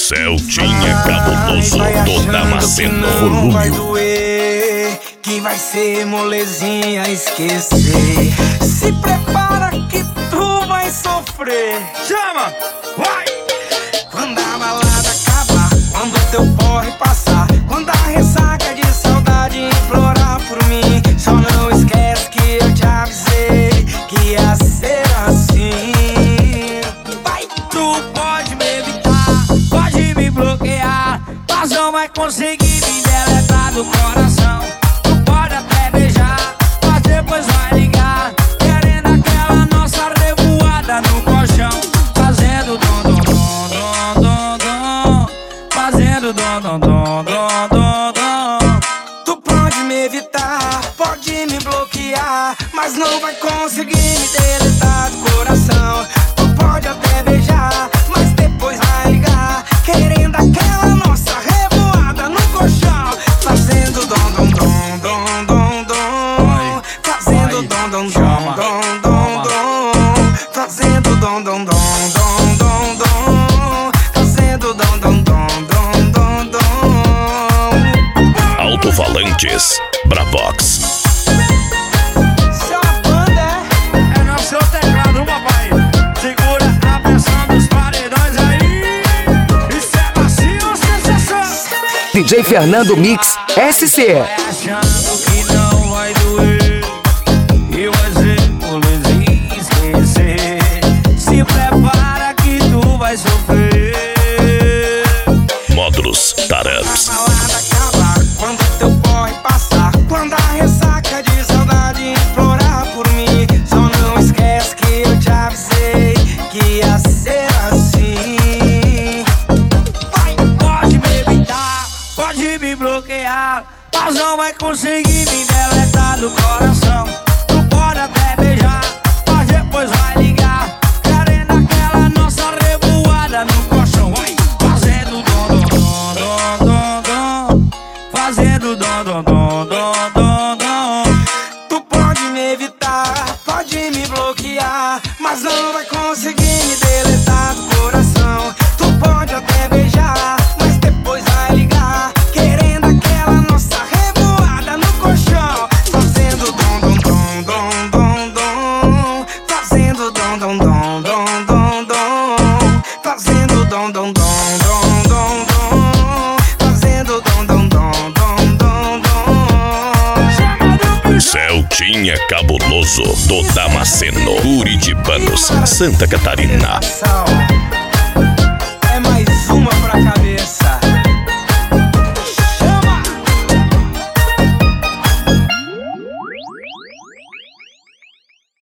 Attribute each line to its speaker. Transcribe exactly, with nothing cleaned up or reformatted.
Speaker 1: Celtinha cabuloso do Damasceno.
Speaker 2: Vai doer, que vai ser molezinha esquecer. Se prepara que tu vai sofrer. Chama, vai! Quando a balada acabar, quando teu porre passar, quando a ressaca de saudade implorar por mim, só não esquece que eu te avisei que ia ser assim. Vai, tu pode me evitar, pode me bloquear, mas não vai conseguir me deletar do coração. Tu pode até beijar, mas depois vai ligar, querendo aquela nossa revoada no colchão, fazendo dom dom dom dom dom dom, fazendo dom dom dom dom dom dom. Tu pode me evitar, pode me bloquear, mas não vai conseguir me deletar do coração. Tu pode até beijar, mas depois vai ligar, querendo aquela nossa revoada no colchão, fazendo dom dom dom dom dom dom, fazendo dom dom dom dom dom dom, fazendo dom dom dom dom dom dom, fazendo dom dom dom dom dom dom.
Speaker 1: Alto-falantes Bravox.
Speaker 3: D J Fernando Mix S C.
Speaker 2: Vai achando que não vai doer e vai ser molezinha esquecer. Se prepara que tu vai sofrer.
Speaker 1: Módulos Taraps.
Speaker 2: A balada acabar, quando teu porre passar, quando a ressaca de saudade implorar por mim, só não esquece que eu te avisei que ia ser assim. Vai, pode me evitar, pode me bloquear, mas não vai conseguir me deletar do coração. Tu pode até beijar, mas depois vai ligar, querendo aquela nossa revoada no colchão. Vai, fazendo dom dom dom dom dom, fazendo dom dom dom dom dom dom. Tu pode me evitar, pode me bloquear, mas não vai conseguir me deletar do coração. Tu pode até beijar, mas depois vai ligar, querendo aquela nossa revoada no colchão, fazendo dom dom dom dom dom dom, fazendo dom dom dom dom dom dom, fazendo dom dom dom dom dom dom, fazendo dom dom dom dom dom dom.
Speaker 1: Celtinha cabuloso do Damasceno, Curitibanos, Santa Catarina.